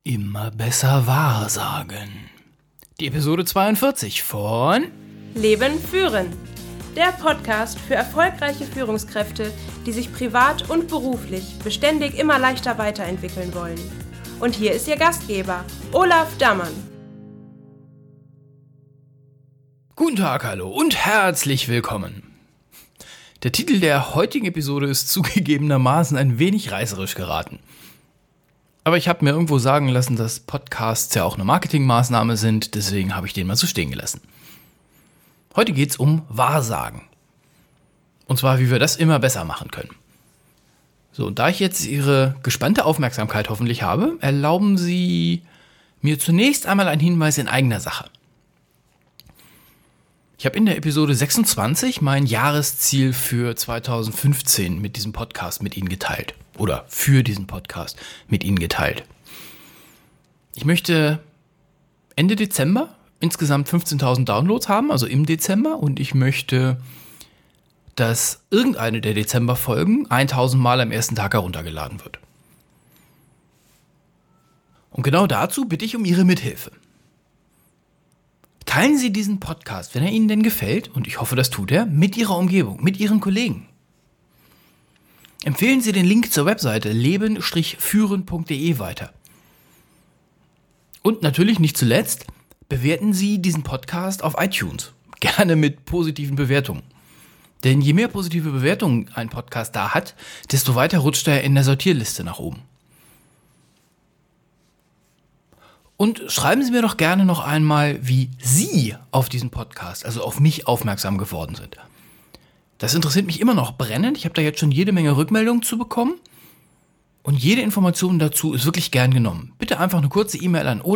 Immer besser wahrsagen. Die Episode 42 von Leben führen. Der Podcast für erfolgreiche Führungskräfte, die sich privat und beruflich beständig immer leichter weiterentwickeln wollen. Und hier ist Ihr Gastgeber, Olaf Dammann. Guten Tag, hallo und herzlich willkommen. Der Titel der heutigen Episode ist zugegebenermaßen ein wenig reißerisch geraten. Aber ich habe mir irgendwo sagen lassen, dass Podcasts ja auch eine Marketingmaßnahme sind, deswegen habe ich den mal so stehen gelassen. Heute geht es um Wahrsagen. Und zwar, wie wir das immer besser machen können. So, und da ich jetzt Ihre gespannte Aufmerksamkeit hoffentlich habe, erlauben Sie mir zunächst einmal einen Hinweis in eigener Sache. Ich habe in der Episode 26 mein Jahresziel für 2015 mit diesem Podcast mit Ihnen geteilt. Oder für diesen Podcast mit Ihnen geteilt. Ich möchte Ende Dezember insgesamt 15.000 Downloads haben, also im Dezember. Und ich möchte, dass irgendeine der Dezember-Folgen 1.000 Mal am ersten Tag heruntergeladen wird. Und genau dazu bitte ich um Ihre Mithilfe. Teilen Sie diesen Podcast, wenn er Ihnen denn gefällt, und ich hoffe, das tut er, mit Ihrer Umgebung, mit Ihren Kollegen. Empfehlen Sie den Link zur Webseite leben-führen.de weiter. Und natürlich nicht zuletzt, bewerten Sie diesen Podcast auf iTunes. Gerne mit positiven Bewertungen. Denn je mehr positive Bewertungen ein Podcast da hat, desto weiter rutscht er in der Sortierliste nach oben. Und schreiben Sie mir doch gerne noch einmal, wie Sie auf diesen Podcast, also auf mich, aufmerksam geworden sind. Das interessiert mich immer noch brennend. Ich habe da jetzt schon jede Menge Rückmeldungen zu bekommen. Und jede Information dazu ist wirklich gern genommen. Bitte einfach eine kurze E-Mail an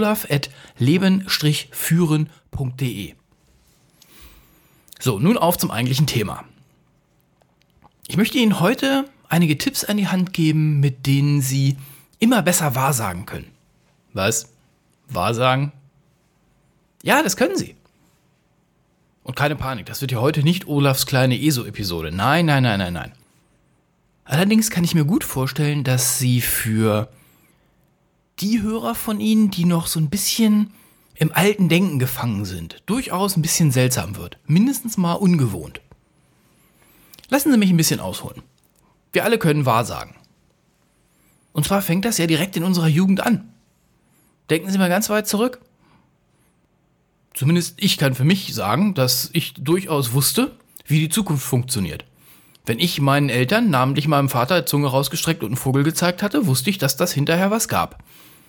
olaf@leben-führen.de. So, nun auf zum eigentlichen Thema. Ich möchte Ihnen heute einige Tipps an die Hand geben, mit denen Sie immer besser wahrsagen können. Was? Wahrsagen? Ja, das können Sie. Und keine Panik, das wird ja heute nicht Olafs kleine ESO-Episode. Nein. Allerdings kann ich mir gut vorstellen, dass Sie für die Hörer von Ihnen, die noch so ein bisschen im alten Denken gefangen sind, durchaus ein bisschen seltsam wird. Mindestens mal ungewohnt. Lassen Sie mich ein bisschen ausholen. Wir alle können wahrsagen. Und zwar fängt das ja direkt in unserer Jugend an. Denken Sie mal ganz weit zurück. Zumindest ich kann für mich sagen, dass ich durchaus wusste, wie die Zukunft funktioniert. Wenn ich meinen Eltern, namentlich meinem Vater, die Zunge rausgestreckt und einen Vogel gezeigt hatte, wusste ich, dass das hinterher was gab.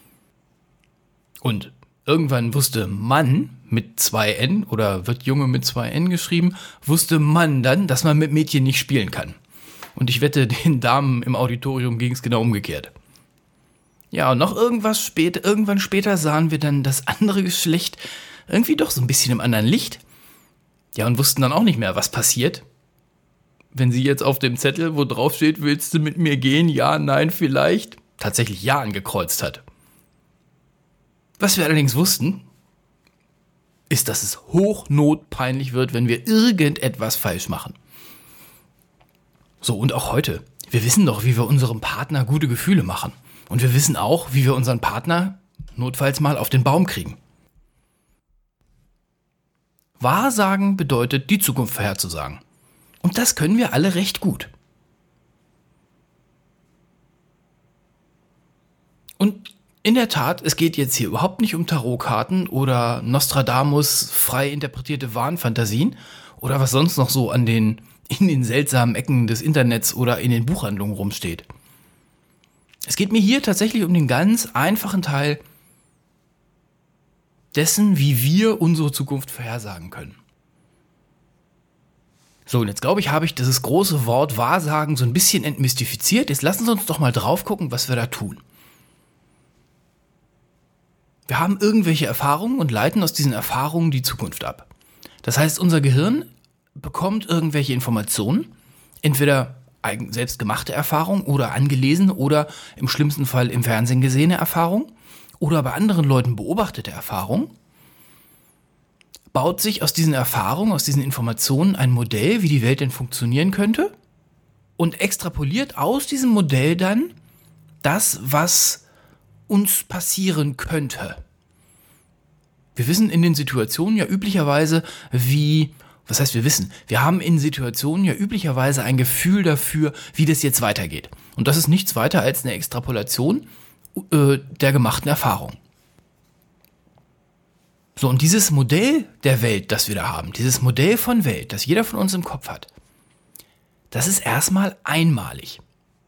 Und irgendwann wusste Mann mit 2N, oder wird Junge mit 2N geschrieben, wusste Mann dann, dass man mit Mädchen nicht spielen kann. Und ich wette, den Damen im Auditorium ging es genau umgekehrt. Ja, und noch irgendwann später sahen wir dann das andere Geschlecht irgendwie doch so ein bisschen im anderen Licht. Ja, und wussten dann auch nicht mehr, was passiert. Wenn sie jetzt auf dem Zettel, wo drauf steht, willst du mit mir gehen? Ja, nein, vielleicht, tatsächlich Ja angekreuzt hat. Was wir allerdings wussten, ist, dass es hochnotpeinlich wird, wenn wir irgendetwas falsch machen. So, und auch heute. Wir wissen doch, wie wir unserem Partner gute Gefühle machen. Und wir wissen auch, wie wir unseren Partner notfalls mal auf den Baum kriegen. Wahrsagen bedeutet, die Zukunft vorherzusagen. Und das können wir alle recht gut. Und in der Tat, es geht jetzt hier überhaupt nicht um Tarotkarten oder Nostradamus frei interpretierte Wahnfantasien oder was sonst noch so in den seltsamen Ecken des Internets oder in den Buchhandlungen rumsteht. Es geht mir hier tatsächlich um den ganz einfachen Teil dessen, wie wir unsere Zukunft vorhersagen können. So, und jetzt glaube ich, habe ich dieses große Wort Wahrsagen so ein bisschen entmystifiziert. Jetzt lassen Sie uns doch mal drauf gucken, was wir da tun. Wir haben irgendwelche Erfahrungen und leiten aus diesen Erfahrungen die Zukunft ab. Das heißt, unser Gehirn bekommt irgendwelche Informationen, entweder selbstgemachte Erfahrungen oder angelesene oder im schlimmsten Fall im Fernsehen gesehene Erfahrungen oder bei anderen Leuten beobachtete Erfahrungen, baut sich aus diesen Erfahrungen, aus diesen Informationen ein Modell, wie die Welt denn funktionieren könnte und extrapoliert aus diesem Modell dann das, was uns passieren könnte. Wir wissen in den Situationen ja üblicherweise, wir haben in Situationen ja üblicherweise ein Gefühl dafür, wie das jetzt weitergeht. Und das ist nichts weiter als eine Extrapolation der gemachten Erfahrung. So, und dieses Modell der Welt, das wir da haben, dieses Modell von Welt, das jeder von uns im Kopf hat, das ist erstmal einmalig.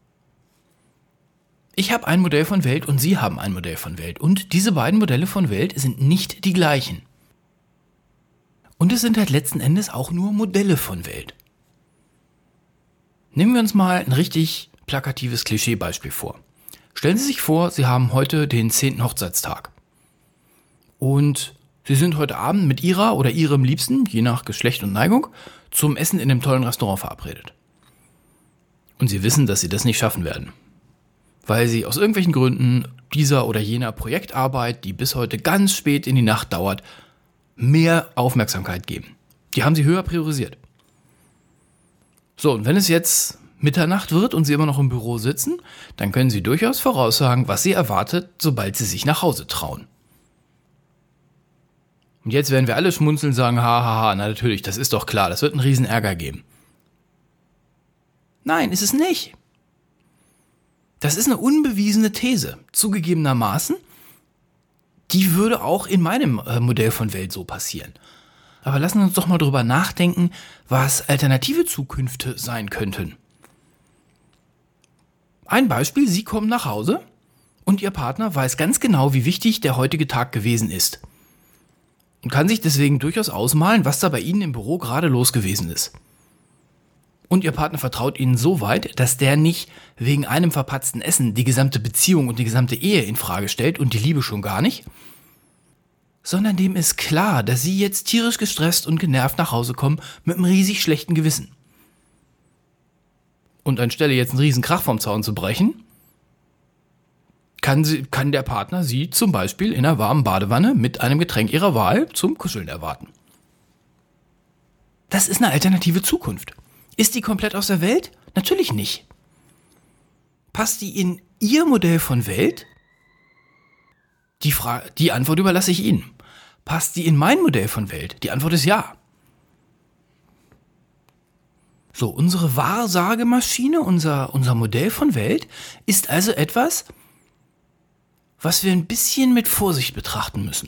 Ich habe ein Modell von Welt und Sie haben ein Modell von Welt. Und diese beiden Modelle von Welt sind nicht die gleichen. Und es sind halt letzten Endes auch nur Modelle von Welt. Nehmen wir uns mal ein richtig plakatives Klischeebeispiel vor. Stellen Sie sich vor, Sie haben heute den 10. Hochzeitstag. Und Sie sind heute Abend mit Ihrer oder Ihrem Liebsten, je nach Geschlecht und Neigung, zum Essen in einem tollen Restaurant verabredet. Und Sie wissen, dass Sie das nicht schaffen werden. Weil Sie aus irgendwelchen Gründen dieser oder jener Projektarbeit, die bis heute ganz spät in die Nacht dauert, mehr Aufmerksamkeit geben. Die haben Sie höher priorisiert. So, und wenn es jetzt Mitternacht wird und Sie immer noch im Büro sitzen, dann können Sie durchaus voraussagen, was Sie erwartet, sobald Sie sich nach Hause trauen. Und jetzt werden wir alle schmunzeln und sagen, na natürlich, das ist doch klar, das wird einen riesen Ärger geben. Nein, ist es nicht. Das ist eine unbewiesene These. Zugegebenermaßen, die würde auch in meinem Modell von Welt so passieren. Aber lassen wir uns doch mal drüber nachdenken, was alternative Zukünfte sein könnten. Ein Beispiel, Sie kommen nach Hause und Ihr Partner weiß ganz genau, wie wichtig der heutige Tag gewesen ist. Und kann sich deswegen durchaus ausmalen, was da bei Ihnen im Büro gerade los gewesen ist. Und Ihr Partner vertraut Ihnen so weit, dass der nicht wegen einem verpatzten Essen die gesamte Beziehung und die gesamte Ehe in Frage stellt und die Liebe schon gar nicht, sondern dem ist klar, dass Sie jetzt tierisch gestresst und genervt nach Hause kommen mit einem riesig schlechten Gewissen. Und anstelle jetzt einen riesen Krach vom Zaun zu brechen, kann der Partner Sie zum Beispiel in einer warmen Badewanne mit einem Getränk Ihrer Wahl zum Kuscheln erwarten. Das ist eine alternative Zukunft. Ist die komplett aus der Welt? Natürlich nicht. Passt die in Ihr Modell von Welt? Die Antwort überlasse ich Ihnen. Passt die in mein Modell von Welt? Die Antwort ist ja. So, unsere Wahrsagemaschine, unser Modell von Welt ist also etwas, was wir ein bisschen mit Vorsicht betrachten müssen.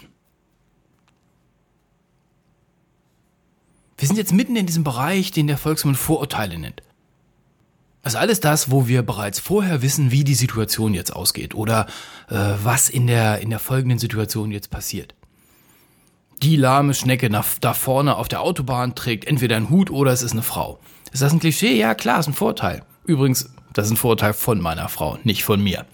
Wir sind jetzt mitten in diesem Bereich, den der Volksmund Vorurteile nennt. Also alles das, wo wir bereits vorher wissen, wie die Situation jetzt ausgeht oder was in der folgenden Situation jetzt passiert. Die lahme Schnecke da vorne auf der Autobahn trägt entweder einen Hut oder es ist eine Frau. Ist das ein Klischee? Ja, klar, ist ein Vorurteil. Übrigens, das ist ein Vorurteil von meiner Frau, nicht von mir.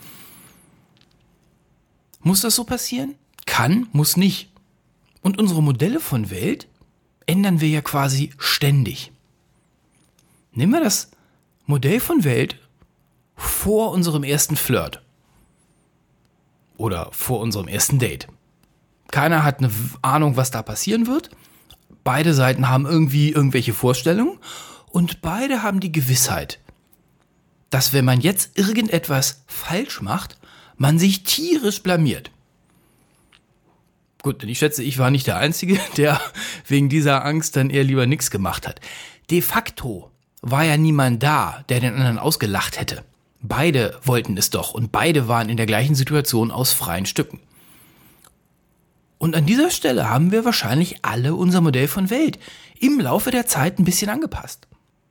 Muss das so passieren? Kann, muss nicht. Und unsere Modelle von Welt ändern wir ja quasi ständig. Nehmen wir das Modell von Welt vor unserem ersten Flirt oder vor unserem ersten Date. Keiner hat eine Ahnung, was da passieren wird. Beide Seiten haben irgendwelche Vorstellungen und beide haben die Gewissheit, dass wenn man jetzt irgendetwas falsch macht, man sich tierisch blamiert. Gut, denn ich schätze, ich war nicht der Einzige, der wegen dieser Angst dann eher lieber nichts gemacht hat. De facto war ja niemand da, der den anderen ausgelacht hätte. Beide wollten es doch und beide waren in der gleichen Situation aus freien Stücken. Und an dieser Stelle haben wir wahrscheinlich alle unser Modell von Welt im Laufe der Zeit ein bisschen angepasst.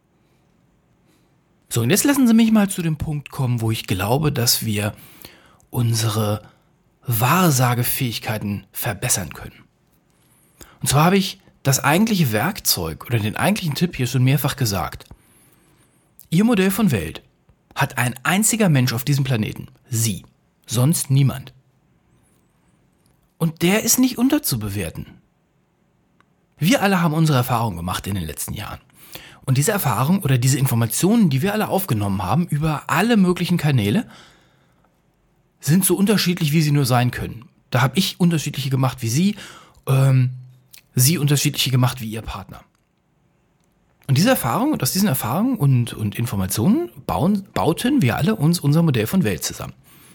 So, und jetzt lassen Sie mich mal zu dem Punkt kommen, wo ich glaube, dass wir unsere Wahrsagefähigkeiten verbessern können. Und zwar habe ich das eigentliche Werkzeug oder den eigentlichen Tipp hier schon mehrfach gesagt. Ihr Modell von Welt hat ein einziger Mensch auf diesem Planeten, Sie, sonst niemand. Und der ist nicht unterzubewerten. Wir alle haben unsere Erfahrungen gemacht in den letzten Jahren. Und diese Erfahrung oder diese Informationen, die wir alle aufgenommen haben über alle möglichen Kanäle, sind so unterschiedlich, wie sie nur sein können. Da habe ich unterschiedliche gemacht wie Sie, Sie unterschiedliche gemacht wie Ihr Partner. Und diese Erfahrung und aus diesen Erfahrungen und Informationen bauten wir alle uns unser Modell von Welt zusammen.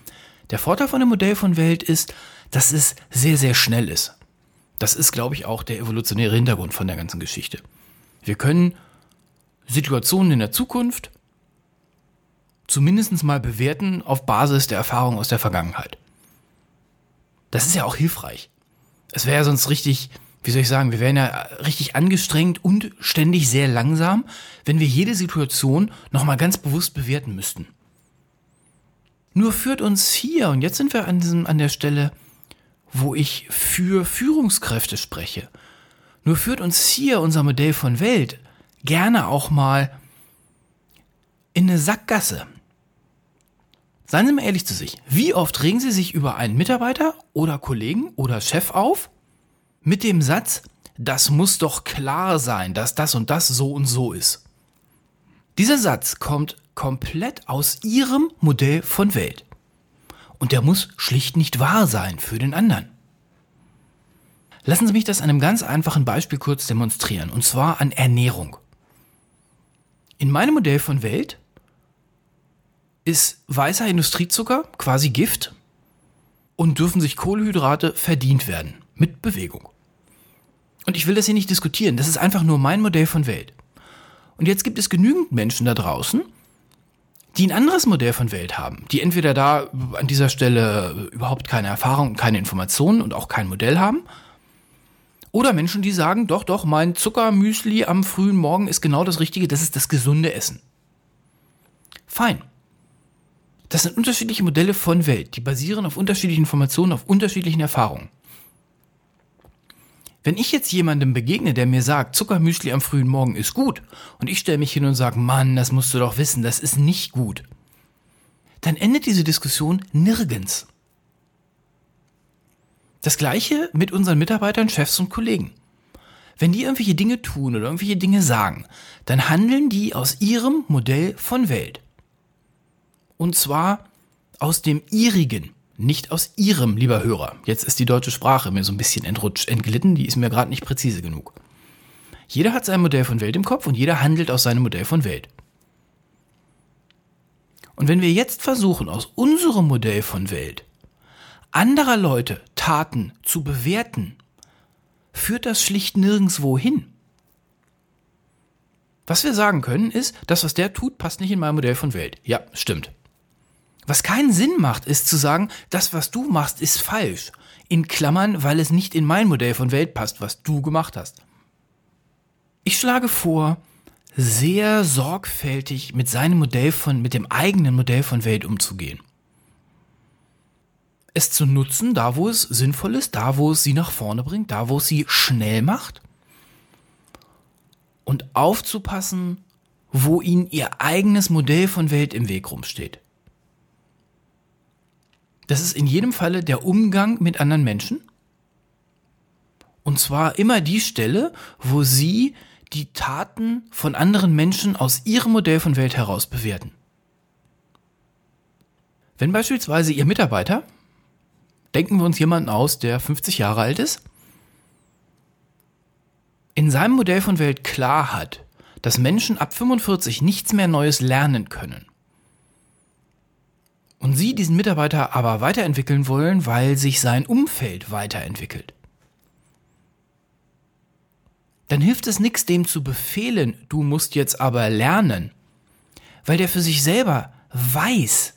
Der Vorteil von dem Modell von Welt ist, dass es sehr, sehr schnell ist. Das ist, glaube ich, auch der evolutionäre Hintergrund von der ganzen Geschichte. Wir können Situationen in der Zukunft zumindest mal bewerten auf Basis der Erfahrung aus der Vergangenheit. Das ist ja auch hilfreich. Es wäre ja sonst richtig, wie soll ich sagen, wir wären ja richtig angestrengt und ständig sehr langsam, wenn wir jede Situation nochmal ganz bewusst bewerten müssten. Nur führt uns hier, und jetzt sind wir an der Stelle, wo ich für Führungskräfte spreche, nur führt uns hier unser Modell von Welt gerne auch mal in eine Sackgasse. Seien Sie mal ehrlich zu sich. Wie oft regen Sie sich über einen Mitarbeiter oder Kollegen oder Chef auf mit dem Satz, das muss doch klar sein, dass das und das so und so ist. Dieser Satz kommt komplett aus Ihrem Modell von Welt. Und der muss schlicht nicht wahr sein für den anderen. Lassen Sie mich das an einem ganz einfachen Beispiel kurz demonstrieren, und zwar an Ernährung. In meinem Modell von Welt ist weißer Industriezucker quasi Gift und dürfen sich Kohlenhydrate verdient werden mit Bewegung. Und ich will das hier nicht diskutieren, das ist einfach nur mein Modell von Welt. Und jetzt gibt es genügend Menschen da draußen, die ein anderes Modell von Welt haben, die entweder da an dieser Stelle überhaupt keine Erfahrung, keine Informationen und auch kein Modell haben, oder Menschen, die sagen, doch, mein Zuckermüsli am frühen Morgen ist genau das Richtige, das ist das gesunde Essen. Fein. Das sind unterschiedliche Modelle von Welt, die basieren auf unterschiedlichen Informationen, auf unterschiedlichen Erfahrungen. Wenn ich jetzt jemandem begegne, der mir sagt, Zuckermüsli am frühen Morgen ist gut, und ich stelle mich hin und sage, Mann, das musst du doch wissen, das ist nicht gut, dann endet diese Diskussion nirgends. Das Gleiche mit unseren Mitarbeitern, Chefs und Kollegen. Wenn die irgendwelche Dinge tun oder irgendwelche Dinge sagen, dann handeln die aus ihrem Modell von Welt. Und zwar aus dem ihrigen, nicht aus ihrem, lieber Hörer. Jetzt ist die deutsche Sprache mir so ein bisschen entglitten, die ist mir gerade nicht präzise genug. Jeder hat sein Modell von Welt im Kopf und jeder handelt aus seinem Modell von Welt. Und wenn wir jetzt versuchen, aus unserem Modell von Welt anderer Leute Taten zu bewerten, führt das schlicht nirgendwo hin. Was wir sagen können ist, das, was der tut, passt nicht in mein Modell von Welt. Ja, stimmt. Was keinen Sinn macht, ist zu sagen, das, was du machst, ist falsch. In Klammern, weil es nicht in mein Modell von Welt passt, was du gemacht hast. Ich schlage vor, sehr sorgfältig mit dem eigenen Modell von Welt umzugehen. Es zu nutzen, da wo es sinnvoll ist, da wo es sie nach vorne bringt, da wo es sie schnell macht. Und aufzupassen, wo ihnen ihr eigenes Modell von Welt im Weg rumsteht. Das ist in jedem Falle der Umgang mit anderen Menschen. Und zwar immer die Stelle, wo sie die Taten von anderen Menschen aus ihrem Modell von Welt heraus bewerten. Wenn beispielsweise Ihr Mitarbeiter, denken wir uns jemanden aus, der 50 Jahre alt ist, in seinem Modell von Welt klar hat, dass Menschen ab 45 nichts mehr Neues lernen können. Und Sie diesen Mitarbeiter aber weiterentwickeln wollen, weil sich sein Umfeld weiterentwickelt. Dann hilft es nichts, dem zu befehlen, du musst jetzt aber lernen, weil der für sich selber weiß,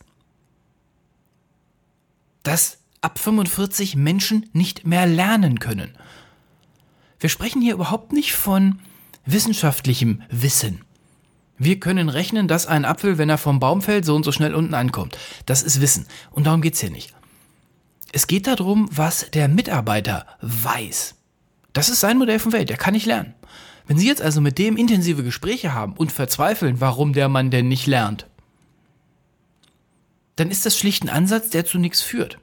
dass ab 45 Menschen nicht mehr lernen können. Wir sprechen hier überhaupt nicht von wissenschaftlichem Wissen. Wir können rechnen, dass ein Apfel, wenn er vom Baum fällt, so und so schnell unten ankommt. Das ist Wissen. Und darum geht's hier nicht. Es geht darum, was der Mitarbeiter weiß. Das ist sein Modell von Welt. Der kann nicht lernen. Wenn Sie jetzt also mit dem intensive Gespräche haben und verzweifeln, warum der Mann denn nicht lernt, dann ist das schlicht ein Ansatz, der zu nichts führt.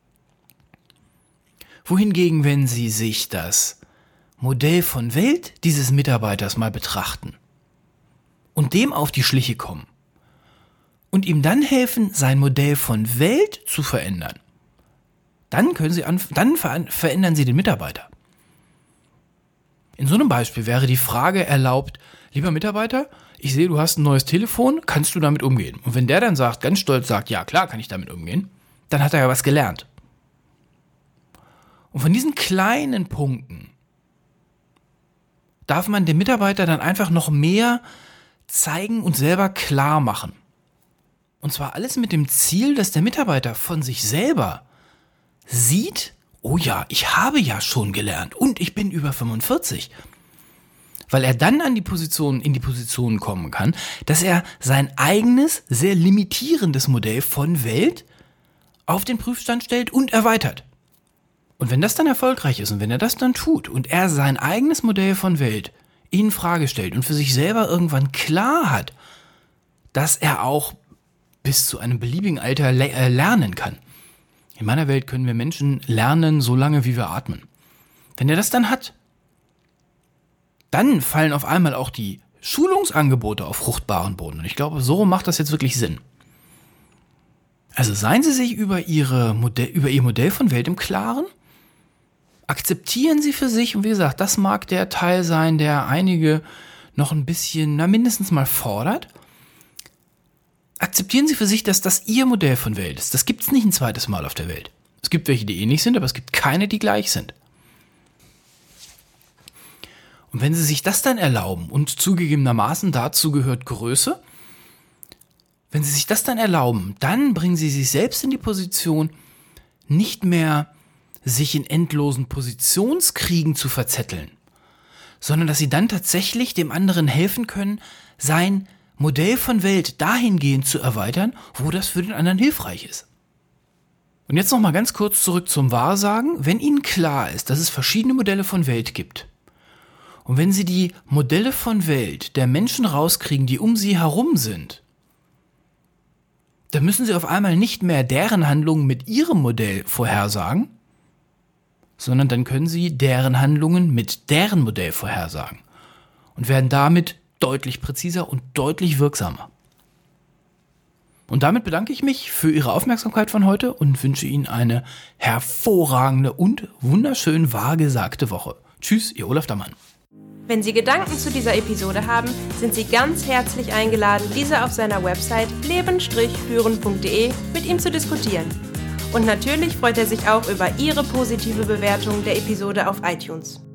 Wohingegen, wenn Sie sich das Modell von Welt dieses Mitarbeiters mal betrachten und dem auf die Schliche kommen und ihm dann helfen, sein Modell von Welt zu verändern, dann verändern Sie den Mitarbeiter. In so einem Beispiel wäre die Frage erlaubt, lieber Mitarbeiter, ich sehe, du hast ein neues Telefon, kannst du damit umgehen? Und wenn der dann ganz stolz sagt, ja klar, kann ich damit umgehen, dann hat er ja was gelernt. Und von diesen kleinen Punkten darf man dem Mitarbeiter dann einfach noch mehr zeigen und selber klar machen. Und zwar alles mit dem Ziel, dass der Mitarbeiter von sich selber sieht, oh ja, ich habe ja schon gelernt und ich bin über 45. Weil er dann in die Position kommen kann, dass er sein eigenes, sehr limitierendes Modell von Welt auf den Prüfstand stellt und erweitert. Und wenn das dann erfolgreich ist und wenn er das dann tut und er sein eigenes Modell von Welt in Frage stellt und für sich selber irgendwann klar hat, dass er auch bis zu einem beliebigen Alter lernen kann. In meiner Welt können wir Menschen lernen, so lange wie wir atmen. Wenn er das dann hat, dann fallen auf einmal auch die Schulungsangebote auf fruchtbaren Boden. Und ich glaube, so macht das jetzt wirklich Sinn. Also seien Sie sich über Ihr Modell von Welt im Klaren. Akzeptieren Sie für sich, und wie gesagt, das mag der Teil sein, der einige noch ein bisschen, mindestens mal fordert. Akzeptieren Sie für sich, dass das Ihr Modell von Welt ist. Das gibt es nicht ein zweites Mal auf der Welt. Es gibt welche, die ähnlich sind, aber es gibt keine, die gleich sind. Und wenn Sie sich das dann erlauben, und zugegebenermaßen dazu gehört Größe, wenn Sie sich das dann erlauben, dann bringen Sie sich selbst in die Position, nicht mehr sich in endlosen Positionskriegen zu verzetteln, sondern dass Sie dann tatsächlich dem anderen helfen können, sein Modell von Welt dahingehend zu erweitern, wo das für den anderen hilfreich ist. Und jetzt noch mal ganz kurz zurück zum Wahrsagen. Wenn Ihnen klar ist, dass es verschiedene Modelle von Welt gibt, und wenn Sie die Modelle von Welt der Menschen rauskriegen, die um Sie herum sind, dann müssen Sie auf einmal nicht mehr deren Handlungen mit Ihrem Modell vorhersagen, sondern dann können Sie deren Handlungen mit deren Modell vorhersagen und werden damit deutlich präziser und deutlich wirksamer. Und damit bedanke ich mich für Ihre Aufmerksamkeit von heute und wünsche Ihnen eine hervorragende und wunderschön wahrgesagte Woche. Tschüss, Ihr Olaf Dammann. Wenn Sie Gedanken zu dieser Episode haben, sind Sie ganz herzlich eingeladen, diese auf seiner Website leben-führen.de mit ihm zu diskutieren. Und natürlich freut er sich auch über Ihre positive Bewertung der Episode auf iTunes.